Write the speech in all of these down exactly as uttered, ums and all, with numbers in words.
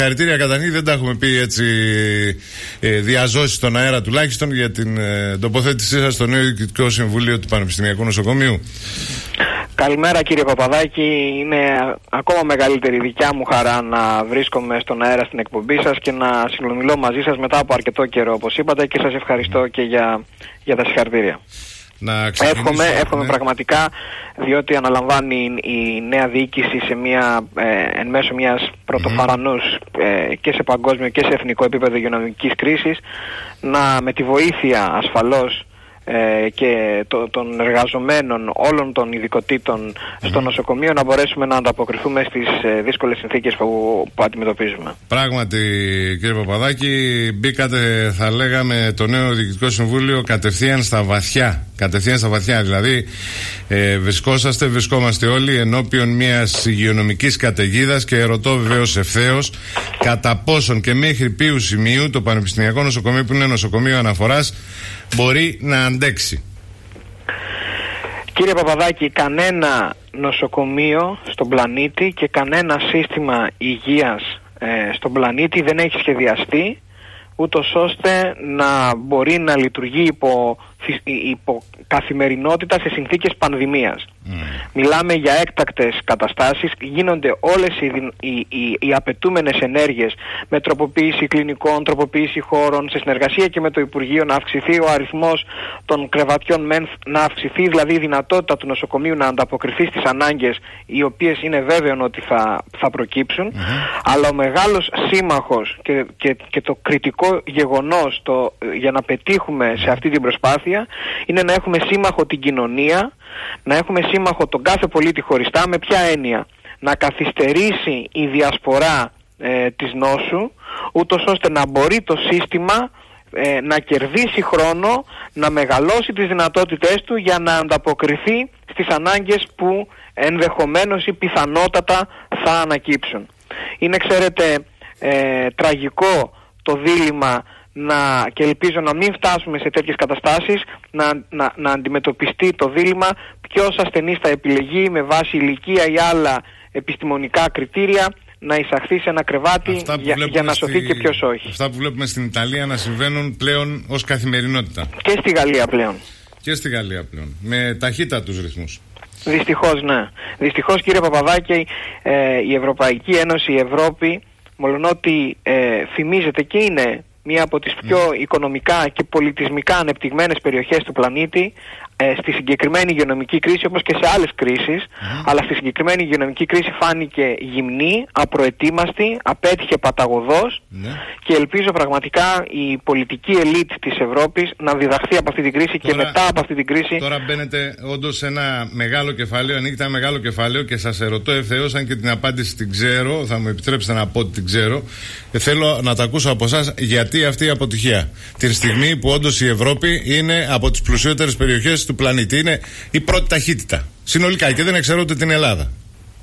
Συγχαρητήρια Κατανή, δεν τα έχουμε πει έτσι ε, διαζώσει στον αέρα τουλάχιστον για την ε, τοποθέτησή σας στο νέο Διοικητικό Συμβούλιο του Πανεπιστημιακού Νοσοκομείου. Καλημέρα κύριε Παπαδάκη, είναι ακόμα μεγαλύτερη δικιά μου χαρά να βρίσκομαι στον αέρα στην εκπομπή σας και να συνομιλώ μαζί σας μετά από αρκετό καιρό όπως είπατε και σας ευχαριστώ και για, για τα συγχαρητήρια. Να εύχομαι, εύχομαι ναι. πραγματικά, διότι αναλαμβάνει η νέα διοίκηση σε μια, ε, εν μέσω μιας πρωτοφαρανούς ε, και σε παγκόσμιο και σε εθνικό επίπεδο υγειονομικής κρίσης, να με τη βοήθεια ασφαλώς ε, και το, των εργαζομένων όλων των ειδικοτήτων mm-hmm. στο νοσοκομείο να μπορέσουμε να ανταποκριθούμε στις ε, δύσκολες συνθήκες που, που αντιμετωπίζουμε. Πράγματι κύριε Παπαδάκη, μπήκατε θα λέγαμε το νέο Διοικητικό Συμβούλιο κατευθείαν στα βαθιά. Κατευθείαν στα βαθιά, δηλαδή ε, βρισκόσαστε, βρισκόμαστε όλοι ενώπιον μιας υγειονομικής καταιγίδας και ρωτώ βεβαίως ευθέως κατά πόσον και μέχρι ποιου σημείου το Πανεπιστημιακό Νοσοκομείο, που είναι νοσοκομείο αναφοράς, μπορεί να αντέξει. Κύριε Παπαδάκη, κανένα νοσοκομείο στον πλανήτη και κανένα σύστημα υγείας ε, στον πλανήτη δεν έχει σχεδιαστεί ούτως ώστε να μπορεί να λειτουργεί υπό, υπό καθημερινότητα σε συνθήκες πανδημίας. Mm. Μιλάμε για έκτακτες καταστάσεις, γίνονται όλες οι, οι, οι, οι απαιτούμενες ενέργειες με τροποποίηση κλινικών, τροποποίηση χώρων, σε συνεργασία και με το Υπουργείο, να αυξηθεί ο αριθμός των κρεβατιών μεν, να αυξηθεί δηλαδή η δυνατότητα του νοσοκομείου να ανταποκριθεί στις ανάγκες οι οποίες είναι βέβαιο ότι θα, θα προκύψουν. Mm-hmm. Αλλά ο μεγάλος σύμμαχος και, και, και το κριτικό γεγονός το, για να πετύχουμε σε αυτή την προσπάθεια είναι να έχουμε σύμμαχο την κοινωνία, να έχουμε σύμμαχο τον κάθε πολίτη χωριστά. Με ποια έννοια? Να καθυστερήσει η διασπορά ε, της νόσου, ούτως ώστε να μπορεί το σύστημα ε, να κερδίσει χρόνο, να μεγαλώσει τις δυνατότητές του για να ανταποκριθεί στις ανάγκες που ενδεχομένως ή πιθανότατα θα ανακύψουν. Είναι, ξέρετε, ε, τραγικό το δίλημμα να, και ελπίζω να μην φτάσουμε σε τέτοιες καταστάσεις, να, να, να αντιμετωπιστεί το δίλημμα ποιος ασθενής θα επιλεγεί με βάση ηλικία ή άλλα επιστημονικά κριτήρια να εισαχθεί σε ένα κρεβάτι για, για να σωθεί στη... και ποιος όχι. Αυτά που βλέπουμε στην Ιταλία να συμβαίνουν πλέον ως καθημερινότητα. Και στη Γαλλία πλέον. Και στη Γαλλία πλέον. Με ταχύτατους ρυθμούς. Δυστυχώς, ναι. Δυστυχώς κύριε Παπαδάκη, ε, η Ευρωπαϊκή Ένωση, η Ευρώπη, μολονότι ε, φημίζεται και είναι μία από τις πιο mm. οικονομικά και πολιτισμικά ανεπτυγμένες περιοχές του πλανήτη, ε, στη συγκεκριμένη υγειονομική κρίση, όπως και σε άλλες κρίσεις, mm. αλλά στη συγκεκριμένη υγειονομική κρίση φάνηκε γυμνή, απροετοίμαστη, απέτυχε παταγωδός mm. και ελπίζω πραγματικά η πολιτική ελίτ της Ευρώπης να διδαχθεί από αυτή την κρίση. Τώρα, και μετά από αυτή την κρίση. Τώρα μπαίνετε όντως σε ένα μεγάλο κεφάλαιο, ανοίγεται ένα μεγάλο κεφάλαιο και σας ερωτώ ευθέως, αν και την απάντηση την ξέρω, θα μου επιτρέψετε να πω ότι την ξέρω, και θέλω να τα ακούσω από εσάς, γιατί αυτή η αποτυχία την στιγμή που όντως η Ευρώπη είναι από τις πλουσιότερες περιοχές του πλανήτη, είναι η πρώτη ταχύτητα συνολικά και δεν εξαιρώ ούτε την Ελλάδα.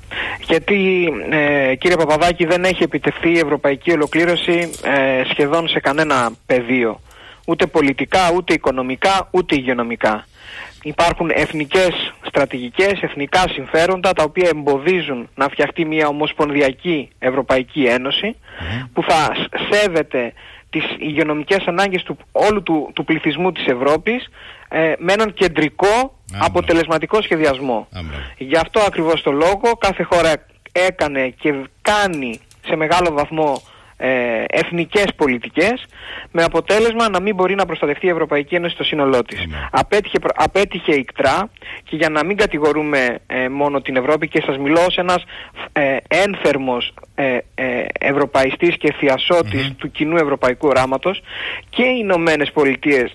Γιατί ε, κύριε Παπαδάκη, δεν έχει επιτευχθεί η ευρωπαϊκή ολοκλήρωση ε, σχεδόν σε κανένα πεδίο, ούτε πολιτικά, ούτε οικονομικά, ούτε υγειονομικά. Υπάρχουν εθνικές στρατηγικές, εθνικά συμφέροντα τα οποία εμποδίζουν να φτιαχτεί μια ομοσπονδιακή Ευρωπαϊκή Ένωση mm. που θα σέβεται τις υγειονομικές ανάγκες του, όλου του, του πληθυσμού της Ευρώπης ε, με έναν κεντρικό Άμπρα. αποτελεσματικό σχεδιασμό. Άμπρα. Γι' αυτό ακριβώς το λόγο κάθε χώρα έκανε και κάνει σε μεγάλο βαθμό ε, εθνικές πολιτικές, με αποτέλεσμα να μην μπορεί να προστατευτεί η Ευρωπαϊκή Ένωση στο σύνολό της. Απέτυχε, απέτυχε ικτρά, και για να μην κατηγορούμε ε, μόνο την Ευρώπη, και σας μιλώ ως ένας ε, ένθερμος ε, ε, ευρωπαϊστής και θειασότης mm-hmm. του κοινού ευρωπαϊκού οράματος, και οι Ηνωμένες Πολιτείες,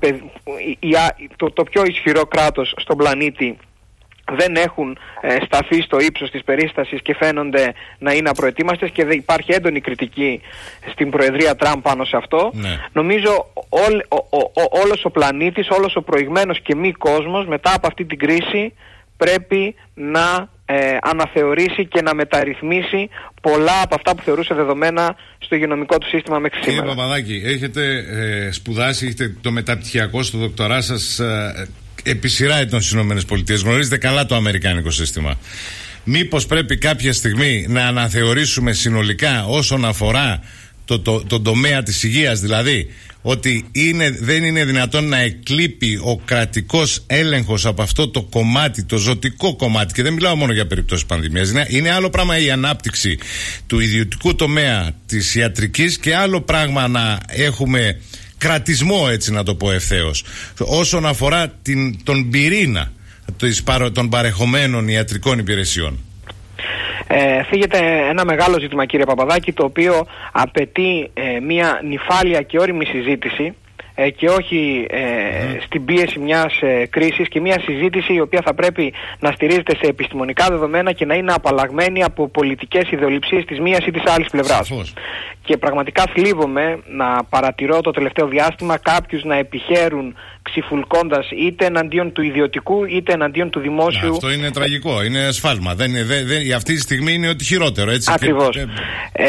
το, το πιο ισχυρό κράτος στον πλανήτη, δεν έχουν ε, σταθεί στο ύψος της περίστασης και φαίνονται να είναι απροετοίμαστες, και δεν υπάρχει έντονη κριτική στην Προεδρία Τραμπ πάνω σε αυτό. Ναι. Νομίζω όλ, ο, ο, ο, όλος ο πλανήτης, όλος ο προηγμένος και μη κόσμος μετά από αυτή την κρίση πρέπει να ε, αναθεωρήσει και να μεταρρυθμίσει πολλά από αυτά που θεωρούσε δεδομένα στο υγειονομικό του σύστημα μέχρι σήμερα. Κύριε Παπαδάκη, έχετε ε, σπουδάσει, έχετε το μεταπτυχιακό στο δοκτορά σας ε, επί σειρά ετών στις ΗΠΑ. Γνωρίζετε καλά το αμερικάνικο σύστημα. Μήπως πρέπει κάποια στιγμή να αναθεωρήσουμε συνολικά όσον αφορά το, το, τον τομέα της υγείας, δηλαδή ότι είναι, δεν είναι δυνατόν να εκλείπει ο κρατικός έλεγχος από αυτό το κομμάτι, το ζωτικό κομμάτι, και δεν μιλάω μόνο για περιπτώσεις πανδημίας. Είναι, είναι άλλο πράγμα η ανάπτυξη του ιδιωτικού τομέα της ιατρικής και άλλο πράγμα να έχουμε κρατισμό, έτσι να το πω ευθέως, όσον αφορά την, τον πυρήνα των παρεχομένων ιατρικών υπηρεσιών. Ε, φύγεται ένα μεγάλο ζήτημα, κύριε Παπαδάκη, το οποίο απαιτεί ε, μια νυφάλια και όριμη συζήτηση ε, και όχι ε, mm. στην πίεση μιας ε, κρίσης, και μια συζήτηση η οποία θα πρέπει να στηρίζεται σε επιστημονικά δεδομένα και να είναι απαλλαγμένη από πολιτικές ιδεολειψίες της μίας ή της άλλης πλευράς. Σαφώς. Και πραγματικά θλίβομαι να παρατηρώ το τελευταίο διάστημα κάποιους να επιχαίρουν ξυφουλκώντας είτε εναντίον του ιδιωτικού είτε εναντίον του δημόσιου. Να, αυτό είναι τραγικό, είναι σφάλμα. Δεν είναι, δεν, δεν, αυτή τη στιγμή είναι ότι χειρότερο, έτσι. Ακριβώς. Και... Ε,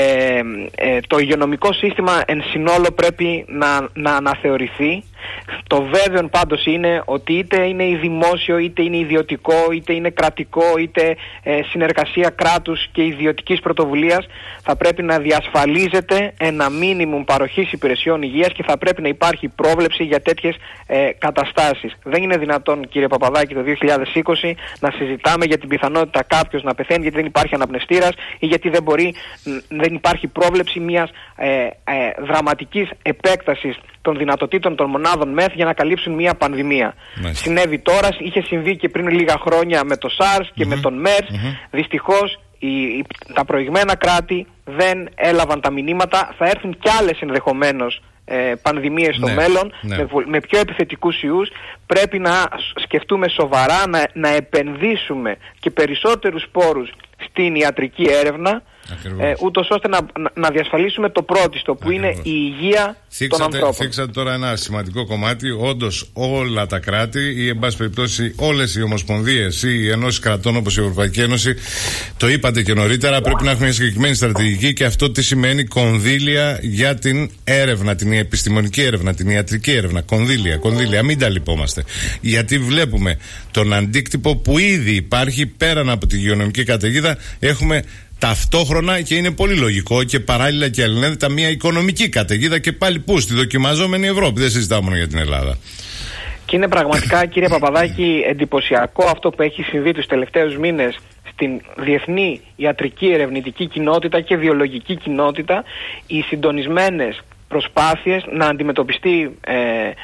ε, το υγειονομικό σύστημα εν συνόλο πρέπει να, να αναθεωρηθεί. Το βέβαιο πάντως είναι ότι είτε είναι η δημόσιο, είτε είναι ιδιωτικό, είτε είναι κρατικό, είτε ε, συνεργασία κράτους και ιδιωτικής πρωτοβουλίας, θα πρέπει να διασφαλίζεται ένα μίνιμουμ παροχής υπηρεσιών υγείας και θα πρέπει να υπάρχει πρόβλεψη για τέτοιες ε, καταστάσεις. Δεν είναι δυνατόν, κύριε Παπαδάκη, το δύο χιλιάδες είκοσι να συζητάμε για την πιθανότητα κάποιος να πεθαίνει γιατί δεν υπάρχει αναπνευστήρας ή γιατί δεν, μπορεί, δεν υπάρχει πρόβλεψη μιας ε, ε, δραματικής επέκτασης των δυνατοτήτων των μονάδων ΜΕΘ για να καλύψουν μια πανδημία. Μάλιστα. Συνέβη τώρα, είχε συμβεί και πριν λίγα χρόνια με το SARS και mm-hmm. με τον MERS. Mm-hmm. Δυστυχώς οι, οι, τα προηγμένα κράτη δεν έλαβαν τα μηνύματα. Θα έρθουν κι άλλες ενδεχομένως ε, πανδημίες στο ναι, μέλλον ναι. Με, με πιο επιθετικούς ιούς. Πρέπει να σκεφτούμε σοβαρά, να, να επενδύσουμε και περισσότερους πόρους στην ιατρική έρευνα, ε, ούτως ώστε να, να, να διασφαλίσουμε το πρώτιστο που Ακριβώς. είναι η υγεία θίξατε, των ανθρώπων. Θίξατε τώρα ένα σημαντικό κομμάτι. Όντως όλα τα κράτη ή εν πάση περιπτώσει όλες οι ομοσπονδίες ή οι ενώσεις κρατών όπως η Ευρωπαϊκή Ένωση, το είπατε και νωρίτερα, πρέπει να έχουν μια συγκεκριμένη στρατηγική, και αυτό τι σημαίνει? Κονδύλια για την έρευνα, την επιστημονική έρευνα, την ιατρική έρευνα. Κονδύλια, κονδύλια, μην τα λυπόμαστε. Γιατί βλέπουμε τον αντίκτυπο που ήδη υπάρχει πέραν από τη υγειονομική καταιγίδα. Έχουμε ταυτόχρονα, και είναι πολύ λογικό και παράλληλα και αλληλένδετα, μια οικονομική καταιγίδα, και πάλι πού? Στη δοκιμαζόμενη Ευρώπη. Δεν συζητάμε μόνο για την Ελλάδα. Και είναι πραγματικά, κύριε Παπαδάκη, εντυπωσιακό αυτό που έχει συμβεί τους τελευταίους μήνες στην διεθνή ιατρική ερευνητική κοινότητα και βιολογική κοινότητα, οι συντονισμένες προσπάθειες να αντιμετωπιστεί ε,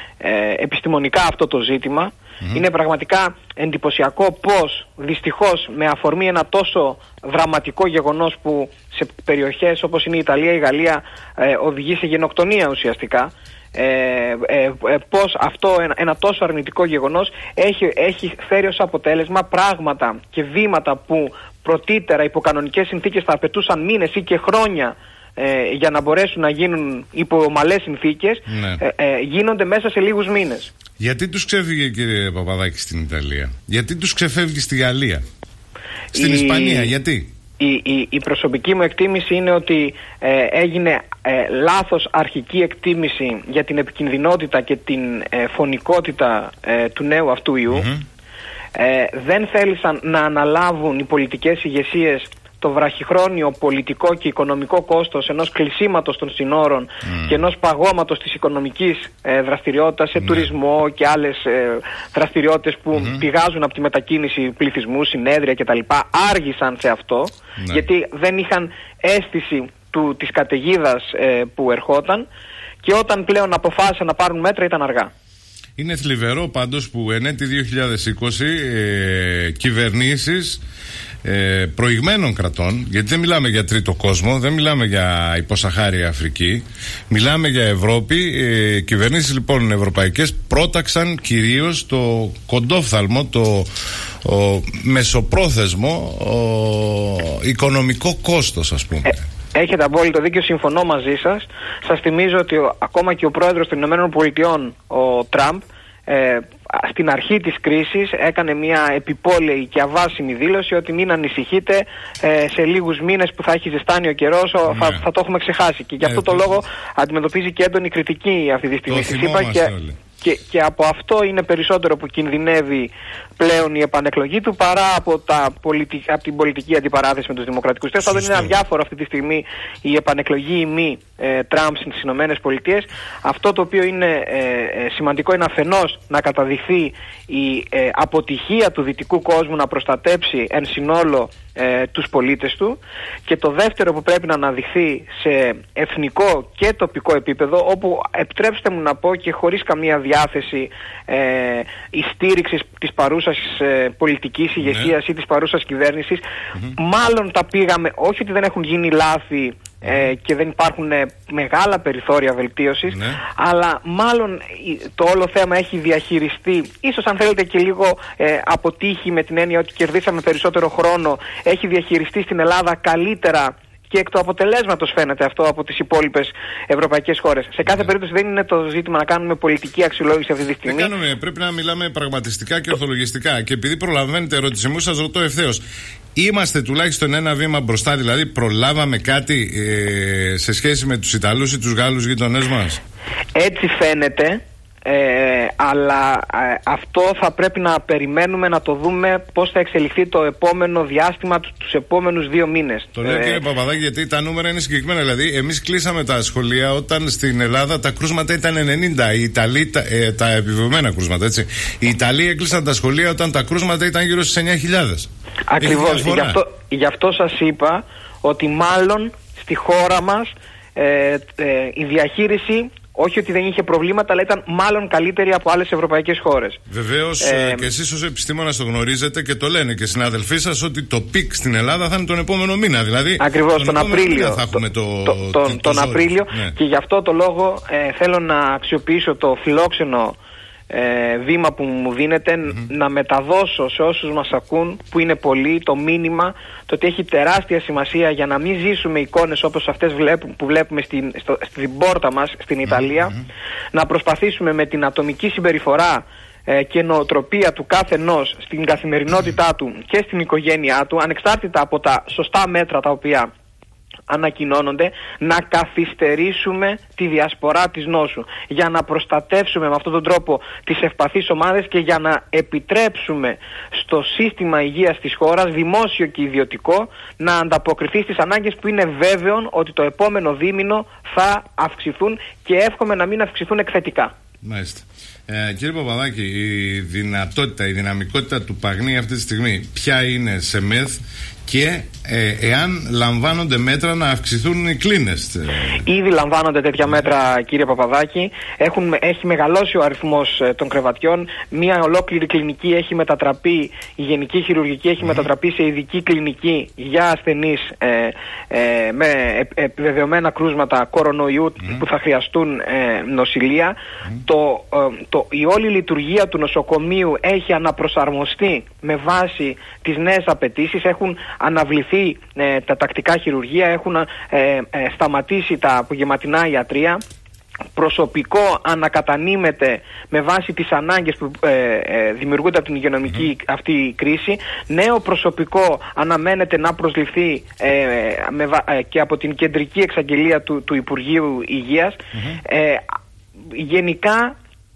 ε, επιστημονικά αυτό το ζήτημα. Mm-hmm. Είναι πραγματικά εντυπωσιακό πως δυστυχώς με αφορμή ένα τόσο δραματικό γεγονός που σε περιοχές όπως είναι η Ιταλία, η Γαλλία ε, οδηγεί σε γενοκτονία ουσιαστικά, ε, ε, ε, πως αυτό ένα, ένα τόσο αρνητικό γεγονός έχει, έχει φέρει ως αποτέλεσμα πράγματα και βήματα που πρωτήτερα υπό κανονικές συνθήκες θα απαιτούσαν μήνες ή και χρόνια Ε, για να μπορέσουν να γίνουν υπό ομαλές συνθήκες, ναι. ε, ε, γίνονται μέσα σε λίγους μήνες. Γιατί τους ξέφυγε, κύριε Παπαδάκη, στην Ιταλία? Γιατί τους ξεφεύγει στη Γαλλία, στην η, Ισπανία, γιατί? Η, η, η προσωπική μου εκτίμηση είναι ότι ε, έγινε ε, λάθος αρχική εκτίμηση για την επικινδυνότητα και την ε, φωνικότητα ε, του νέου αυτού ιού. Mm-hmm. ε, δεν θέλησαν να αναλάβουν οι πολιτικές ηγεσίες το βραχυχρόνιο πολιτικό και οικονομικό κόστος ενός κλεισίματος των συνόρων mm. και ενός παγώματος της οικονομικής ε, δραστηριότητας σε mm. τουρισμό και άλλες ε, δραστηριότητες που mm. πηγάζουν από τη μετακίνηση πληθυσμού, συνέδρια κτλ. Άργησαν σε αυτό mm. γιατί δεν είχαν αίσθηση του, της καταιγίδας ε, που ερχόταν, και όταν πλέον αποφάσισαν να πάρουν μέτρα ήταν αργά. Είναι θλιβερό πάντως που εν έτη δύο χιλιάδες είκοσι ε, κυβερνήσεις Ε, προηγμένων κρατών, γιατί δεν μιλάμε για τρίτο κόσμο, δεν μιλάμε για υποσαχάρια Αφρική, μιλάμε για Ευρώπη. ε, κυβερνήσεις λοιπόν ευρωπαϊκές πρόταξαν κυρίως το κοντόφθαλμο, το ο, μεσοπρόθεσμο ο, οικονομικό κόστος, ας πούμε. ε, Έχετε απόλυτο δίκιο, συμφωνώ μαζί σας. Σας θυμίζω ότι ο, ακόμα και ο πρόεδρος των Ηνωμένων Πολιτειών, ο Τραμπ, ε, στην αρχή της κρίσης έκανε μια επιπόλαιη και αβάσιμη δήλωση ότι μην ανησυχείτε, ε, σε λίγους μήνες που θα έχει ζεστάνει ο καιρός ναι. θα, θα το έχουμε ξεχάσει, και γι' αυτό ε, το, το λόγο αντιμετωπίζει και έντονη κριτική αυτή τη στιγμή. Το θυμόμαστε και... όλοι. Και, και από αυτό είναι περισσότερο που κινδυνεύει πλέον η επανεκλογή του παρά από, τα πολιτι... από την πολιτική αντιπαράθεση με τους δημοκρατικούς. Τέλος πάντων, είναι αδιάφορο αυτή τη στιγμή η επανεκλογή ή μη ε, Τραμπ στις Ηνωμένες Πολιτείες. Αυτό το οποίο είναι ε, ε, σημαντικό είναι αφενός να καταδειχθεί η ε, αποτυχία του δυτικού κόσμου να προστατέψει εν συνόλο ε, τους πολίτες του, και το δεύτερο που πρέπει να αναδειχθεί σε εθνικό και τοπικό επίπεδο, όπου επιτρέψτε μου να πω και χωρίς καμία διάθεση ε, η στήριξη της παρούσας ε, πολιτικής ηγεσίας ή της παρούσας κυβέρνησης, mm-hmm. μάλλον τα πήγαμε, όχι ότι δεν έχουν γίνει λάθη ε, και δεν υπάρχουν ε, μεγάλα περιθώρια βελτίωσης, ναι. αλλά μάλλον το όλο θέμα έχει διαχειριστεί, ίσως αν θέλετε και λίγο ε, αποτύχει, με την έννοια ότι κερδίσαμε περισσότερο χρόνο, έχει διαχειριστεί στην Ελλάδα καλύτερα και εκ του αποτελέσματος φαίνεται αυτό από τις υπόλοιπες ευρωπαϊκές χώρες. Σε κάθε περίπτωση δεν είναι το ζήτημα να κάνουμε πολιτική αξιολόγηση αυτή τη στιγμή. Δεν κάνουμε, πρέπει να μιλάμε πραγματιστικά και ορθολογιστικά. Και επειδή προλαβαίνετε ερώτηση μου, σας ρωτώ ευθέως. Είμαστε τουλάχιστον ένα βήμα μπροστά, δηλαδή προλάβαμε κάτι ε, σε σχέση με τους Ιταλούς ή τους Γάλλους γειτονές μας? Έτσι φαίνεται. Ε, αλλά ε, αυτό θα πρέπει να περιμένουμε να το δούμε πώς θα εξελιχθεί το επόμενο διάστημα, του, τους επόμενους δύο μήνες. Το λέω ε, κύριε Παπαδάκη, γιατί τα νούμερα είναι συγκεκριμένα. Δηλαδή εμείς κλείσαμε τα σχολεία όταν στην Ελλάδα τα κρούσματα ήταν ενενήντα, οι Ιταλοί, τα, ε, τα επιβεβαιωμένα κρούσματα, έτσι. Οι Ιταλοί έκλεισαν τα σχολεία όταν τα κρούσματα ήταν γύρω στις εννιά χιλιάδες. Ακριβώς, γι' αυτό, γι' αυτό σας είπα ότι μάλλον στη χώρα μας ε, ε, η διαχείριση, όχι ότι δεν είχε προβλήματα, αλλά ήταν μάλλον καλύτερη από άλλες ευρωπαϊκές χώρες. Βεβαίως, ε, και εσείς ως επιστήμονας το γνωρίζετε και το λένε και συναδελφοί σας, ότι το πικ στην Ελλάδα θα είναι τον επόμενο μήνα. Δηλαδή, ακριβώς, τον, τον Απρίλιο. Θα έχουμε το, το, το, το, τον το Απρίλιο. Ναι. Και γι' αυτό το λόγο ε, θέλω να αξιοποιήσω το φιλόξενο ε, βήμα που μου δίνεται, mm-hmm. να μεταδώσω σε όσους μας ακούν, που είναι πολλοί, το μήνυμα το ότι έχει τεράστια σημασία για να μην ζήσουμε εικόνες όπως αυτές που βλέπουμε στην, στο, στην πόρτα μας στην Ιταλία, mm-hmm. να προσπαθήσουμε με την ατομική συμπεριφορά ε, και νοοτροπία του κάθε ενός στην καθημερινότητά mm-hmm. του και στην οικογένειά του, ανεξάρτητα από τα σωστά μέτρα τα οποία ανακοινώνονται, να καθυστερήσουμε τη διασπορά της νόσου, για να προστατεύσουμε με αυτόν τον τρόπο τις ευπαθείς ομάδες και για να επιτρέψουμε στο σύστημα υγείας της χώρας, δημόσιο και ιδιωτικό, να ανταποκριθεί στις ανάγκες που είναι βέβαιο ότι το επόμενο δίμηνο θα αυξηθούν, και εύχομαι να μην αυξηθούν εκθετικά. Μάλιστα. Ε, κύριε Παπαδάκη, η δυνατότητα, η δυναμικότητα του Παγνί αυτή τη στιγμή ποια είναι σε ΜΕΘ, και ε, εάν λαμβάνονται μέτρα να αυξηθούν οι κλίνες? Ήδη λαμβάνονται τέτοια μέτρα, κύριε Παπαδάκη. Έχουν, έχει μεγαλώσει ο αριθμός ε, των κρεβατιών. Μία ολόκληρη κλινική έχει μετατραπεί, η γενική χειρουργική έχει mm. μετατραπεί σε ειδική κλινική για ασθενείς ε, ε, με επιβεβαιωμένα κρούσματα κορονοϊού mm. που θα χρειαστούν ε, νοσηλεία. Mm. Το, ε, το, η όλη λειτουργία του νοσοκομείου έχει αναπροσαρμοστεί με βάση τις νέες απαιτήσεις. Έχουν αναβληθεί ε, τα τακτικά χειρουργεία, έχουν ε, ε, σταματήσει τα απογευματινά ιατρία. Προσωπικό ανακατανείμεται με βάση τις ανάγκες που ε, ε, δημιουργούνται από την υγειονομική mm. αυτή κρίση. Νέο προσωπικό αναμένεται να προσληφθεί ε, με, ε, και από την κεντρική εξαγγελία του, του Υπουργείου Υγείας. Mm-hmm. Ε, γενικά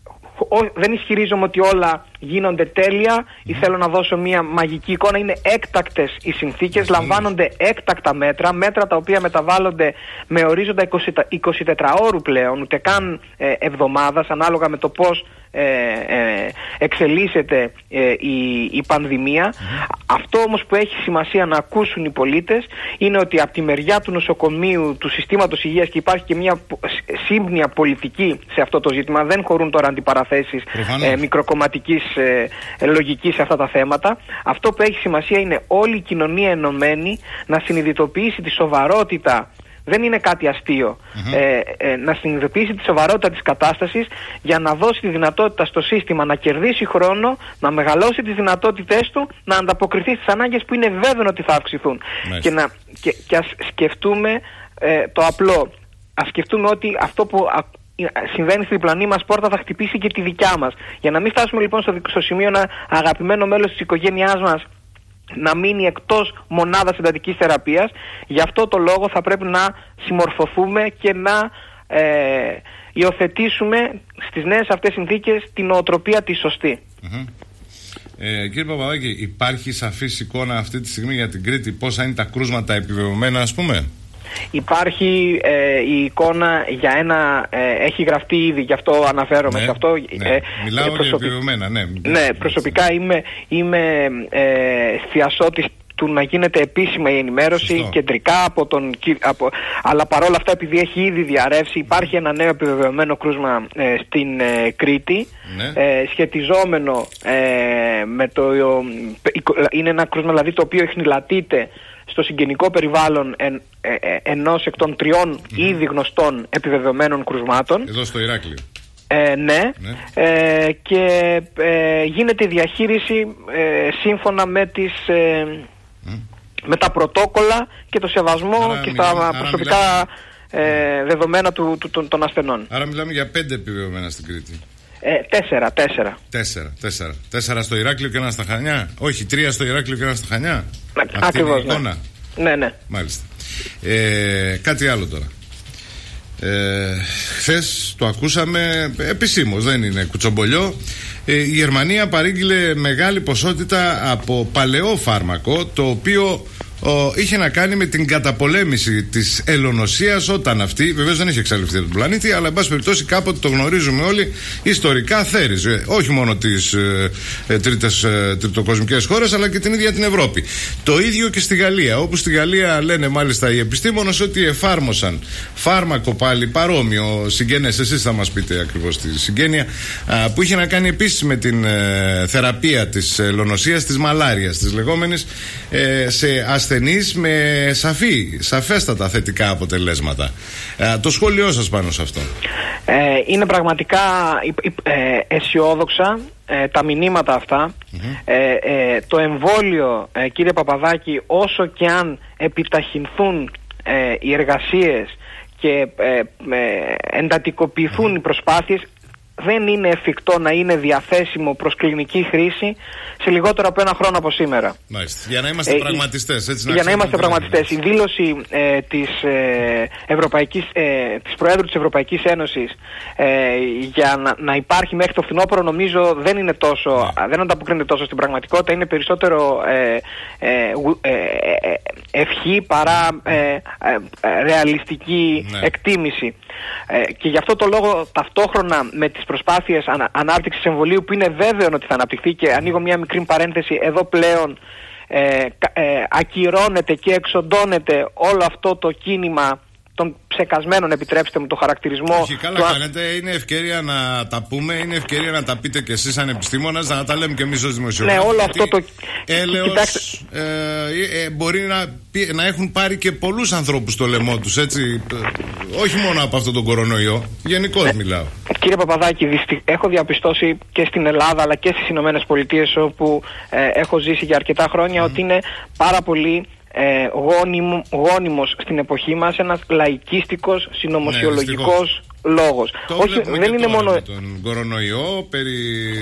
δεν ισχυρίζομαι ότι όλα γίνονται τέλεια ή mm. θέλω να δώσω μια μαγική εικόνα. Είναι έκτακτες οι συνθήκες, mm. λαμβάνονται έκτακτα μέτρα, μέτρα τα οποία μεταβάλλονται με ορίζοντα εικοσιτετράωρου πλέον, ούτε καν ε, εβδομάδας, ανάλογα με το πώς ε, ε, εξελίσσεται ε, η, η πανδημία. Mm. Αυτό όμως που έχει σημασία να ακούσουν οι πολίτες είναι ότι από τη μεριά του νοσοκομείου, του συστήματος υγείας, και υπάρχει και μια σύμπνοια πολιτική σε αυτό το ζήτημα, δεν χωρούν τώρα αντιπαραθέσεις ε, μικροκομματικής ε, λογική σε αυτά τα θέματα. Αυτό που έχει σημασία είναι όλη η κοινωνία ενωμένη να συνειδητοποιήσει τη σοβαρότητα. Δεν είναι κάτι αστείο. Mm-hmm. Ε, ε, να συνειδητοποιήσει τη σοβαρότητα της κατάστασης, για να δώσει τη δυνατότητα στο σύστημα να κερδίσει χρόνο, να μεγαλώσει τις δυνατότητές του, να ανταποκριθεί στις ανάγκες που είναι βέβαιο ότι θα αυξηθούν. Nice. Και, να, και, και ας σκεφτούμε ε, το απλό. Ας σκεφτούμε ότι αυτό που α, συμβαίνει στην διπλανή μας πόρτα θα χτυπήσει και τη δικιά μας. Για να μην φτάσουμε λοιπόν στο, στο σημείο ένα αγαπημένο μέλος της οικογένειάς μας να μείνει εκτός μονάδας εντατικής θεραπείας, γι' αυτό το λόγο θα πρέπει να συμμορφωθούμε και να ε, υιοθετήσουμε στις νέες αυτές συνθήκες την νοοτροπία τη σωστή. Mm-hmm. Ε, κύριε Παπαδάκη, υπάρχει σαφής εικόνα αυτή τη στιγμή για την Κρήτη πόσα είναι τα κρούσματα επιβεβαιωμένα, ας πούμε? Υπάρχει ε, η εικόνα για ένα, ε, έχει γραφτεί ήδη, γι' αυτό αναφέρομαι. Ναι, σε αυτό, ναι. Ε, Μιλάω προσωπι... για επιβεβαιωμένα, ναι. Ναι, προσωπικά είμαι, είμαι ε, θειασότης του να γίνεται επίσημα η ενημέρωση. Σωστό. Κεντρικά από τον... Από, αλλά παρόλα αυτά, επειδή έχει ήδη διαρρεύσει, υπάρχει ένα νέο επιβεβαιωμένο κρούσμα ε, στην ε, Κρήτη, ναι. ε, σχετιζόμενο ε, με το... Είναι ένα κρούσμα δηλαδή το οποίο εχνηλατείται στο συγγενικό περιβάλλον εν, ε, ε, ενός εκ των τριών mm-hmm. ήδη γνωστών επιβεβαιωμένων κρουσμάτων. Εδώ στο Ηράκλειο. Ε, ναι, ναι. Ε, και ε, γίνεται η διαχείριση ε, σύμφωνα με, τις, ε, mm. με τα πρωτόκολλα και το σεβασμό άρα και μιλάμε, στα προσωπικά μιλάμε... ε, δεδομένα του, του, των, των ασθενών. Άρα μιλάμε για πέντε επιβεβαιωμένα στην Κρήτη. Ε, τέσσερα, τέσσερα. Τέσσερα, τέσσερα. Τέσσερα στο Ηράκλειο και ένα στα Χανιά. Όχι, τρία στο Ηράκλειο και ένα στα Χανιά. Ακριβώς, ναι. ναι, ναι. Μάλιστα. Ε, κάτι άλλο τώρα. Ε, χθες το ακούσαμε επισήμως, δεν είναι κουτσομπολιό. Ε, η Γερμανία παρήγγειλε μεγάλη ποσότητα από παλαιό φάρμακο, το οποίο ο, είχε να κάνει με την καταπολέμηση της ελονοσίας όταν αυτή, βεβαίως δεν έχει εξαλειφθεί από τον πλανήτη, αλλά εν πάση περιπτώσει κάποτε το γνωρίζουμε όλοι, ιστορικά θέριζε όχι μόνο τις ε, ε, τρίτες ε, τριτοκοσμικές χώρες, αλλά και την ίδια την Ευρώπη. Το ίδιο και στη Γαλλία, όπου στη Γαλλία λένε μάλιστα οι επιστήμονες ότι εφάρμοσαν φάρμακο πάλι παρόμοιο, συγγενές, εσείς θα μας πείτε ακριβώς τη συγγένεια, α, που είχε να κάνει επίσης με την ε, θεραπεία της ελονοσίας, της μαλάριας, της λεγόμενης, ε, σε ασθενείς με σαφή, σαφέστατα θετικά αποτελέσματα. Ε, το σχόλιο σας πάνω σε αυτό? Ε, είναι πραγματικά ε, αισιόδοξα ε, τα μηνύματα αυτά. Mm-hmm. Ε, ε, το εμβόλιο, ε, κύριε Παπαδάκη, όσο και αν επιταχυνθούν ε, οι εργασίες και ε, ε, εντατικοποιηθούν mm-hmm. οι προσπάθειες, δεν είναι εφικτό να είναι διαθέσιμο προς κλινική χρήση σε λιγότερο από ένα χρόνο από σήμερα. Μάλιστα. Για να είμαστε ε, πραγματιστές. Έτσι, για να, να είμαστε πραγματιστές. Η δήλωση ε, της, ε, Ευρωπαϊκής, ε, της Προέδρου της Ευρωπαϊκής Ένωσης ε, για να, να υπάρχει μέχρι το φθινόπωρο, νομίζω δεν είναι τόσο, ναι. δεν ανταποκρίνεται τόσο στην πραγματικότητα. Είναι περισσότερο ε, ε, ε, ε, ευχή παρά ε, ε, ε, ρεαλιστική ναι. εκτίμηση. Ε, και γι' αυτό το λόγο, ταυτόχρονα με τις προσπάθειες ανα, ανάπτυξης εμβολίου, που είναι βέβαιο ότι θα αναπτυχθεί, και ανοίγω μια μικρή παρένθεση, εδώ πλέον ε, ε, ακυρώνεται και εξοντώνεται όλο αυτό το κίνημα των ψεκασμένων, επιτρέψτε μου το χαρακτηρισμό. Όχι, καλά το... κάνετε, είναι ευκαιρία να τα πούμε, είναι ευκαιρία να τα πείτε κι εσείς σαν επιστήμονας, να τα λέμε κι εμείς ως δημοσιογράφοι. Ναι, όλο αυτό το... Έλεος ε, ε, ε, μπορεί να, να έχουν πάρει και πολλούς ανθρώπους στο λαιμό τους, έτσι, όχι μόνο από αυτόν τον κορονοϊό, γενικώς ναι. μιλάω. Κύριε Παπαδάκη, δυστι... έχω διαπιστώσει και στην Ελλάδα αλλά και στις Ηνωμένες Πολιτείες, όπου ε, έχω ζήσει για αρκετά χρόνια, mm. ότι είναι πάρα πολύ Ε, γόνιμο, γόνιμος στην εποχή μας ένας λαϊκίστικος συνωμοσιολογικός ναι, λόγος. Το Όχι, δεν είναι μόνο με τον κορονοϊό περί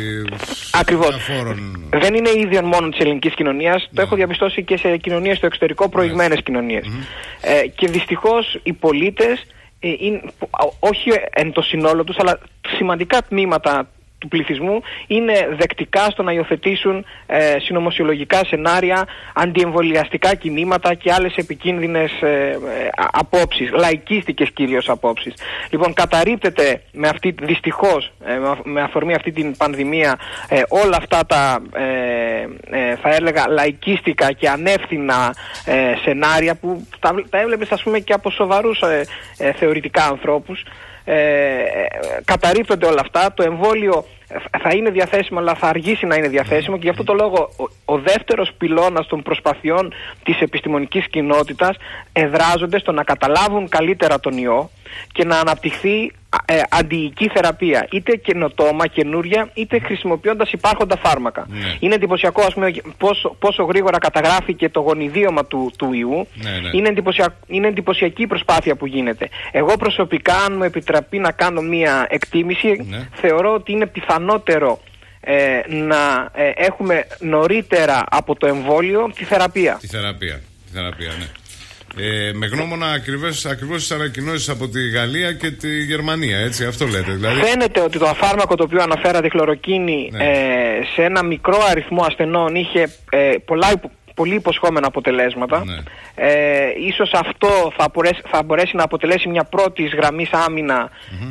ακριβώς διαφόρων... δεν είναι ίδιο μόνο της ελληνικής κοινωνίας, ναι. το έχω διαπιστώσει και σε κοινωνίες στο εξωτερικό, προηγμένες ναι. κοινωνίες. Mm-hmm. Ε, και δυστυχώς οι πολίτες ε, είναι, όχι εν το συνόλο τους, αλλά σημαντικά τμήματα του πληθυσμού είναι δεκτικά στο να υιοθετήσουν ε, συνωμοσιολογικά σενάρια, αντιεμβολιαστικά κινήματα και άλλες επικίνδυνες ε, ε, απόψεις, λαϊκίστικες κυρίως απόψεις. Λοιπόν, καταρρίπτεται με αυτή, δυστυχώς, ε, με αφορμή αυτή την πανδημία, ε, όλα αυτά τα, ε, ε, θα έλεγα, λαϊκίστικα και ανεύθυνα ε, σενάρια που τα, τα έβλεπες, ας πούμε, και από σοβαρούς ε, ε, θεωρητικά ανθρώπους. Ε, καταρρίπτονται όλα αυτά. Το εμβόλιο θα είναι διαθέσιμο, αλλά θα αργήσει να είναι διαθέσιμο, και γι' αυτό το λόγο ο, ο δεύτερος πυλώνας των προσπαθειών της επιστημονικής κοινότητας εδράζονται στο να καταλάβουν καλύτερα τον ιό και να αναπτυχθεί ε, αντιϊκή θεραπεία, είτε καινοτόμα, καινούρια, είτε χρησιμοποιώντας υπάρχοντα φάρμακα. Ναι. Είναι εντυπωσιακό, ας πούμε, πόσο, πόσο γρήγορα καταγράφηκε το γονιδίωμα του, του ιού. Ναι, ναι. Είναι, εντυπωσιακ, είναι εντυπωσιακή η προσπάθεια που γίνεται. Εγώ προσωπικά, αν μου επιτραπεί να κάνω μία εκτίμηση, ναι. θεωρώ ότι είναι πιθανότερο ε, να ε, έχουμε νωρίτερα από το εμβόλιο τη θεραπεία. Τη θεραπεία, τη θεραπεία, ναι. Ε, με γνώμονα ακριβώς, ακριβώς τις ανακοινώσεις από τη Γαλλία και τη Γερμανία, έτσι, αυτό λέτε. Δηλαδή... Φαίνεται ότι το φάρμακο το οποίο αναφέρατε, η χλωροκίνη, ναι. ε, σε ένα μικρό αριθμό ασθενών είχε ε, πολλά υπο... πολύ υποσχόμενα αποτελέσματα. Ναι. Ε, ίσως αυτό θα μπορέσει, θα μπορέσει να αποτελέσει μια πρώτη γραμμή άμυνα mm-hmm.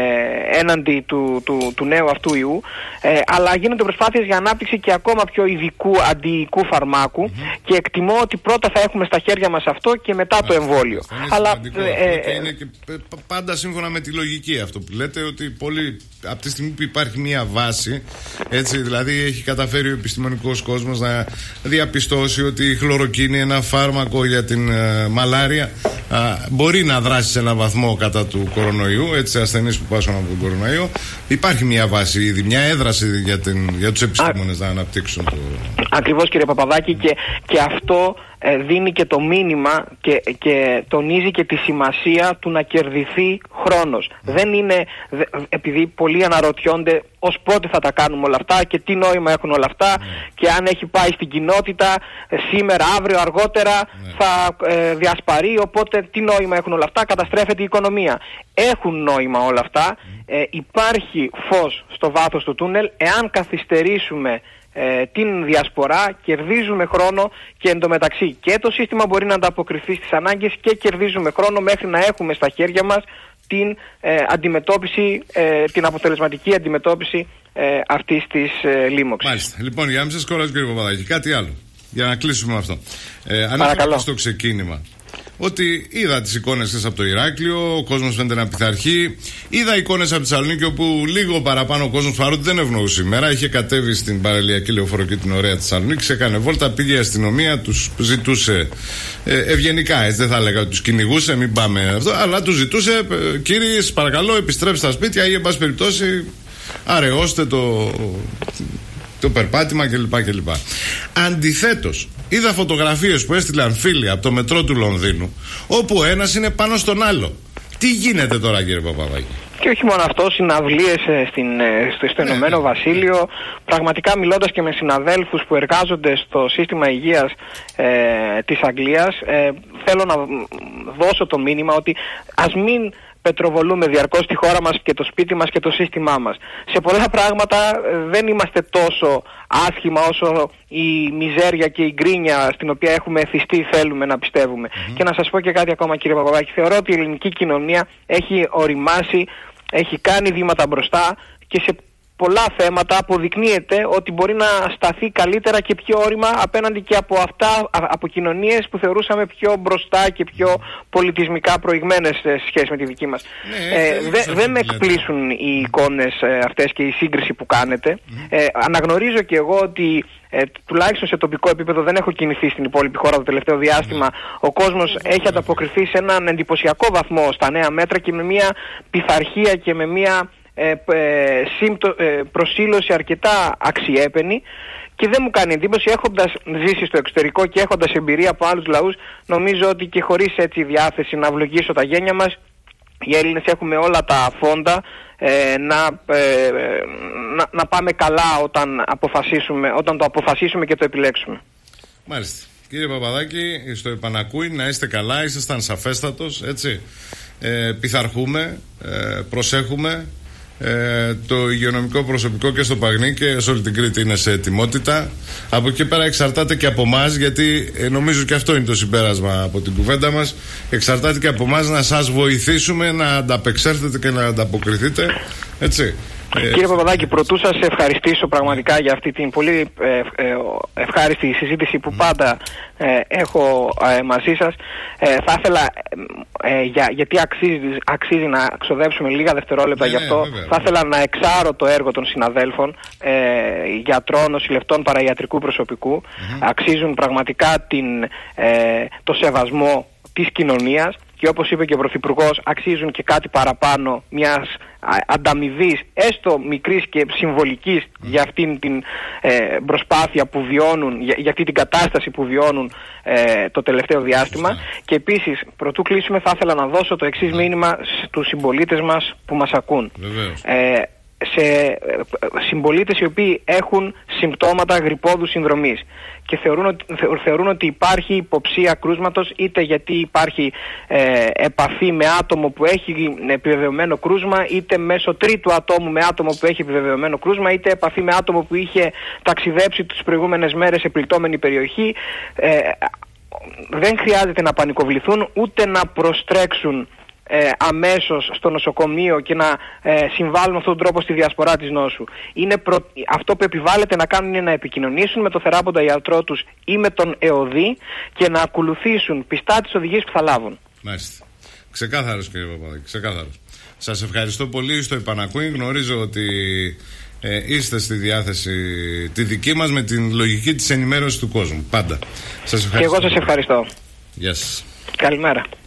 ε, έναντι του, του, του νέου αυτού ιού. Ε, αλλά γίνονται προσπάθειες για ανάπτυξη και ακόμα πιο ειδικού αντιϊκού φαρμάκου mm-hmm. και εκτιμώ ότι πρώτα θα έχουμε στα χέρια μας αυτό και μετά Ά, το εμβόλιο. Αλλά ε, ε, είναι και πάντα σύμφωνα με τη λογική αυτό που λέτε, ότι πολύ, από τη στιγμή που υπάρχει μια βάση, έτσι, δηλαδή έχει καταφέρει ο επιστημονικός κόσμος να διαπιστώσει ότι η χλωροκίνη, ένα φάρμακο για την ε, μαλάρια, α, μπορεί να δράσει σε έναν βαθμό κατά του κορονοϊού, έτσι, ασθενείς που πάσχουν από τον κορονοϊό. Υπάρχει μια βάση ήδη, μια έδραση για, την, για τους επιστήμονες Α, να αναπτύξουν το... Ακριβώς, κύριε Παπαδάκη, και, και αυτό ε, δίνει και το μήνυμα και, και τονίζει και τη σημασία του να κερδιθεί χρόνος. Mm. Δεν είναι, δε, επειδή πολλοί αναρωτιόνται ως πότε θα τα κάνουμε όλα αυτά και τι νόημα έχουν όλα αυτά mm. και αν έχει πάει στην κοινότητα ε, σήμερα, αύριο, αργότερα mm. θα ε, διασπαρεί, οπότε τι νόημα έχουν όλα αυτά, καταστρέφεται η οικονομία. Έχουν νόημα όλα αυτά, mm. ε, υπάρχει φως στο βάθος του τούνελ. Εάν καθυστερήσουμε Ε, την διασπορά, κερδίζουμε χρόνο και εντωμεταξύ και το σύστημα μπορεί να ανταποκριθεί στις ανάγκες και κερδίζουμε χρόνο μέχρι να έχουμε στα χέρια μας την ε, αντιμετώπιση, ε, την αποτελεσματική αντιμετώπιση ε, αυτής της ε, λίμωξης. Μάλιστα. Λοιπόν, για να μην σας κουράζω, κύριε Παπαδάκη, κάτι άλλο για να κλείσουμε αυτό. Ε, Ανέφερα στο ξεκίνημα ότι είδα τις εικόνες από το Ηράκλειο, ο κόσμος φαίνεται να πειθαρχεί. Είδα εικόνες από τη Θεσσαλονίκη όπου λίγο παραπάνω ο κόσμος, παρότι δεν ευνοούσε σήμερα, είχε κατέβει στην παραλιακή λεωφορείο και την ωραία της Θεσσαλονίκης, έκανε βόλτα, πήγε η αστυνομία, τους ζητούσε ε, ευγενικά, έτσι, δεν θα έλεγα ότι τους κυνηγούσε, μην πάμε αυτό, αλλά τους ζητούσε, ε, κύριοι, σας παρακαλώ, επιστρέψτε στα σπίτια ή εν πάση περιπτώσει αραιώστε το. το περπάτημα κλπ. κλπ. Αντιθέτως, είδα φωτογραφίες που έστειλαν φίλοι από το μετρό του Λονδίνου, όπου ένας είναι πάνω στον άλλο. Τι γίνεται τώρα, κύριε Παπαδάκη? Και όχι μόνο αυτό, συναυλίες στην, στο, στο Ηνωμένο ναι, Βασίλειο. Ναι. Πραγματικά, μιλώντας και με συναδέλφους που εργάζονται στο σύστημα υγείας ε, της Αγγλίας, ε, θέλω να δώσω το μήνυμα ότι ας μην πετροβολούμε διαρκώς τη χώρα μας και το σπίτι μας και το σύστημά μας. Σε πολλά πράγματα δεν είμαστε τόσο άσχημα όσο η μιζέρια και η γκρίνια στην οποία έχουμε εθιστεί θέλουμε να πιστεύουμε. Mm-hmm. Και να σας πω και κάτι ακόμα, κύριε Παπαδάκη. Θεωρώ ότι η ελληνική κοινωνία έχει οριμάσει, έχει κάνει βήματα μπροστά και σε πολλά θέματα αποδεικνύεται ότι μπορεί να σταθεί καλύτερα και πιο όρημα απέναντι και από αυτά, από κοινωνίες που θεωρούσαμε πιο μπροστά και πιο πολιτισμικά προηγμένες σε σχέση με τη δική μας. Ναι, ε, δε, δεν με εκπλήσουν οι εικόνες ε, αυτές και η σύγκριση που κάνετε. Mm. Ε, αναγνωρίζω και εγώ ότι ε, τουλάχιστον σε τοπικό επίπεδο δεν έχω κινηθεί στην υπόλοιπη χώρα το τελευταίο διάστημα. Mm. Ο κόσμος mm. έχει ανταποκριθεί σε έναν εντυπωσιακό βαθμό στα νέα μέτρα και με μια πειθαρχία και με μια Ε, ε, σύμπτω, ε, προσήλωση αρκετά αξιέπαινη, και δεν μου κάνει εντύπωση, έχοντας ζήσει στο εξωτερικό και έχοντας εμπειρία από άλλους λαούς. Νομίζω ότι και χωρίς έτσι διάθεση να ευλογήσω τα γένια μας, οι Έλληνες έχουμε όλα τα φόντα ε, να, ε, να, να πάμε καλά όταν, αποφασίσουμε, όταν το αποφασίσουμε και το επιλέξουμε. Μάλιστα. Κύριε Παπαδάκη, στο επανακούει, να είστε καλά, ήσασταν σαφέστατος, έτσι. Ε, πειθαρχούμε, ε, προσέχουμε. Ε, το υγειονομικό προσωπικό και στο Παγνί και σε όλη την Κρήτη είναι σε ετοιμότητα. Από εκεί πέρα εξαρτάται και από εμάς, γιατί ε, νομίζω και αυτό είναι το συμπέρασμα από την κουβέντα μας. Εξαρτάται και από εμάς να σας βοηθήσουμε να ανταπεξέλθετε και να ανταποκριθείτε, έτσι. Κύριε Παπαδάκη, πρωτού σας ευχαριστήσω πραγματικά για αυτή την πολύ ε, ε, ευχάριστη συζήτηση που πάντα ε, έχω ε, μαζί σας. Ε, θα ήθελα, ε, για, γιατί αξίζει, αξίζει να ξοδέψουμε λίγα δευτερόλεπτα, ναι, γι' αυτό βέβαια, θα ήθελα να εξάρω το έργο των συναδέλφων, ε, γιατρών, νοσηλευτών, παραϊατρικού προσωπικού. Mm-hmm. Αξίζουν πραγματικά την, ε, το σεβασμό της κοινωνίας. Και όπως είπε και ο Πρωθυπουργός, αξίζουν και κάτι παραπάνω μιας ανταμοιβής, έστω μικρής και συμβολικής, mm. για αυτήν την ε, προσπάθεια που βιώνουν, για, για αυτή την κατάσταση που βιώνουν ε, το τελευταίο διάστημα. Mm. Και επίσης, πρωτού κλείσουμε, θα ήθελα να δώσω το εξής mm. μήνυμα στους συμπολίτες μας που μας ακούν. Ε, σε συμπολίτες οι οποίοι έχουν συμπτώματα γρυππόδους συνδρομής και θεωρούν ότι, θεωρούν ότι υπάρχει υποψία κρούσματος, είτε γιατί υπάρχει ε, επαφή με άτομο που έχει επιβεβαιωμένο κρούσμα, είτε μέσω τρίτου ατόμου με άτομο που έχει επιβεβαιωμένο κρούσμα, είτε επαφή με άτομο που είχε ταξιδέψει τις προηγούμενες μέρες σε πληττόμενη περιοχή. Ε, δεν χρειάζεται να πανικοβληθούν ούτε να προστρέξουν Ε, αμέσως στο νοσοκομείο και να ε, συμβάλλουν με αυτόν τον τρόπο στη διασπορά της νόσου. Είναι προ... Αυτό που επιβάλλεται να κάνουν είναι να επικοινωνήσουν με τον θεράποντα ιατρό τους ή με τον ΕΟΔΗ και να ακολουθήσουν πιστά τις οδηγίες που θα λάβουν. Μάλιστα. Ξεκάθαρος, κύριε Παπαδάκη, ξεκάθαρος. Σας ευχαριστώ πολύ. Στο επανακούει γνωρίζω ότι ε, είστε στη διάθεση τη δική μας με την λογική της ενημέρωσης του κόσμου. Πάντα. Σας ευχαριστώ. Και εγώ σας ευχαριστώ. Γεια σας. Καλημέρα.